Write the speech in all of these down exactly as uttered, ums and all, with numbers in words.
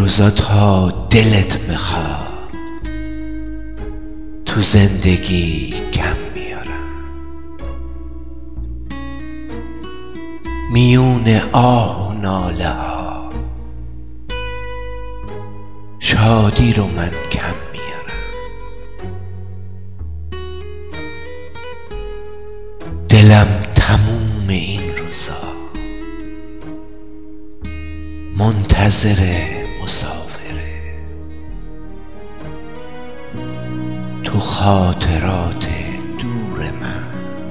روزا تا دلت بخواد تو زندگی کم میارم، میون آه و ناله ها شادی رو من کم میارم. دلم تموم این روزا منتظر مسافره، تو خاطرات دور من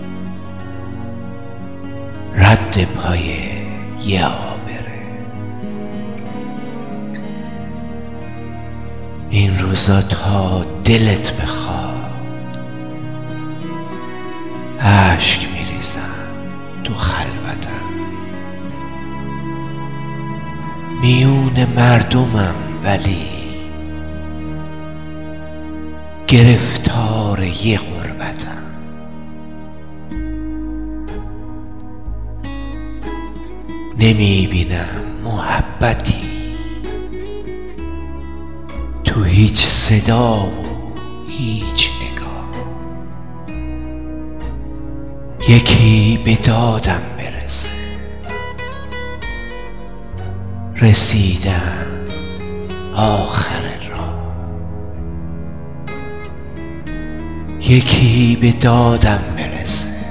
رد پای یه آبره. این روزا تا دلت بخواد اشک میریزم تو خلوتم، میون مردمم ولی گرفتار یه غربتم. نمیبینم محبتی تو هیچ صدا و هیچ نگاه، یکی به دادم برسه رسیدم آخر راه، یکی به دادم برسه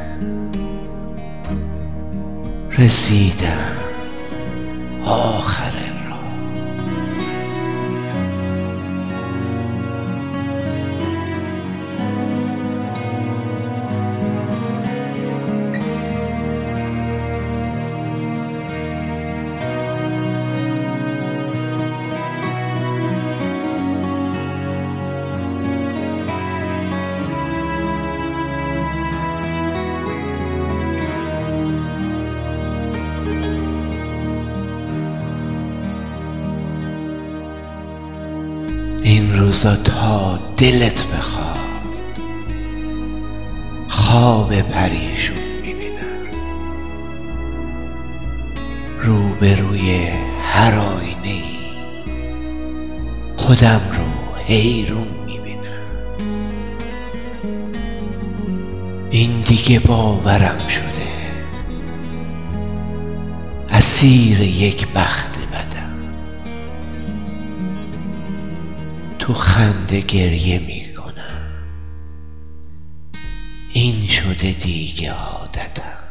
رسیدم آخر راه. این روزا تا دلت بخواد خواب پریشون میبینم، روبروی هر آینه ای خودم رو حیرون میبینم. این دیگه باورم شده اسیر یک بخت بدم، تو خنده گریه میکنم، این شده دیگه عادتم.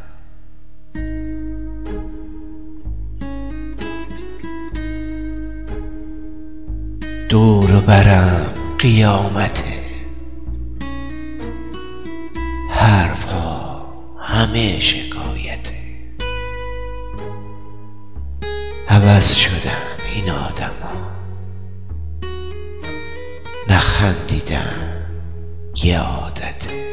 دور و برم قیامته، حرفها همه شکایته، عوض شدن این آدما، نخندیدن یه عادته.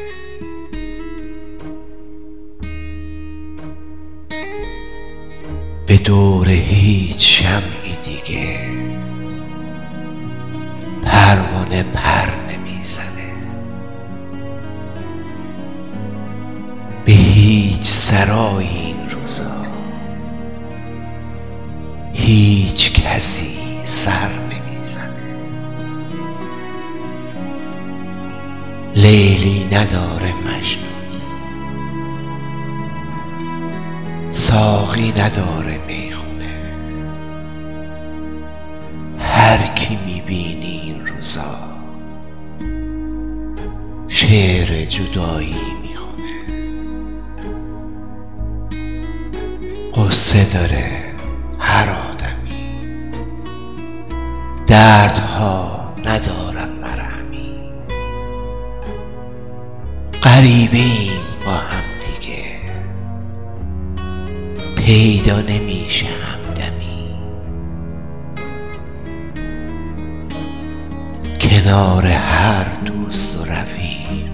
به دور هیچ شمعی دیگه پروانه پر نمیزنه، به هیچ سرای این روزا هیچ کسی سر نمیزنه. لیلی نداره مجنونی، ساقی نداره میخونه، هر کی میبینی این روزا شعر جدایی میخونه. قصه داره هر آدمی، دردها ندارم مرهمی، غریبیم با هم دیگه، پیدا نمیشه همدمی. کنار هر دوست و رفیق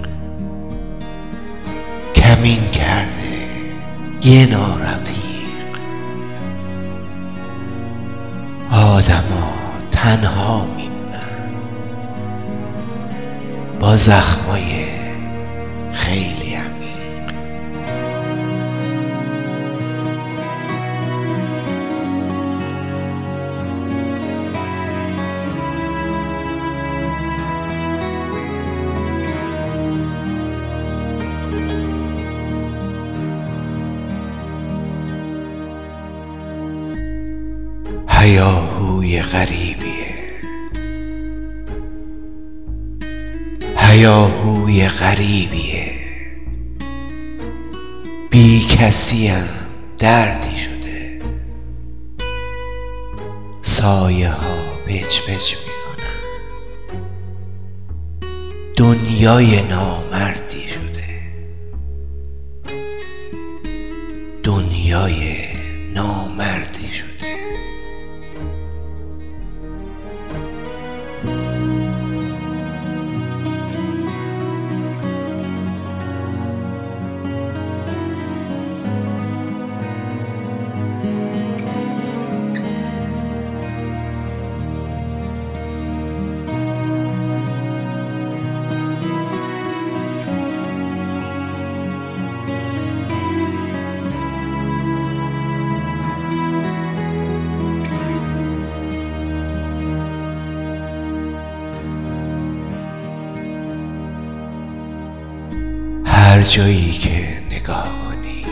کمین کرده یه نارفیق. آدما تنها میمونن با زخمای خیلی عمیق. هیاهوی غریبیه، هیاهوی غریبیه، بی کسیم دردی شده، سایه ها پچ پچ میکنن، دنیای نامردی شده، دنیای نامردی شده. هر جایی که نگاه کنی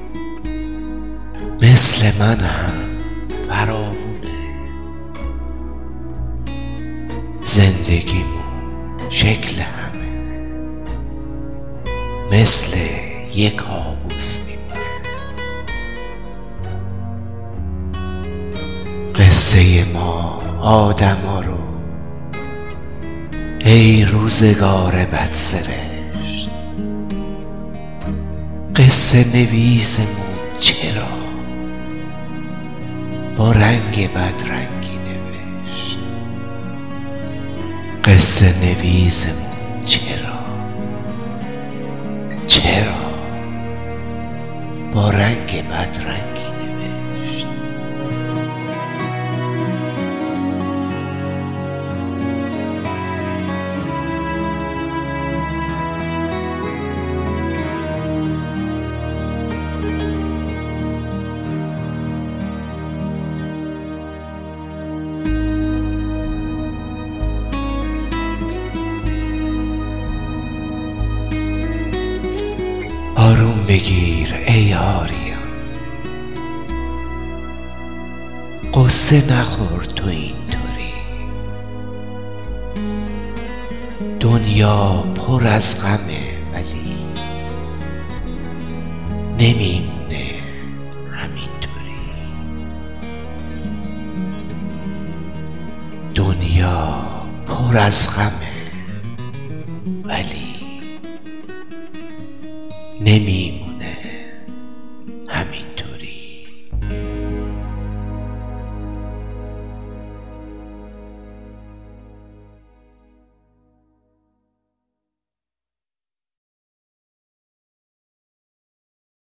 مثل من هم فراوونه، زندگیمون شکل همه، مثل یک کابوس میمونه. قصه ما آدما رو ای روزگار بدسرشت، قصه نویسمون چرا با رنگ بدرنگی نوشت، قصه نویسمون چرا چرا با رنگ بدرنگی نوشت. آروم بگیر ای آریان، قصه نخور تو اینطوری، دنیا پر از غمه ولی نمیمونه همینطوری، دنیا پر از غمه ولی نمی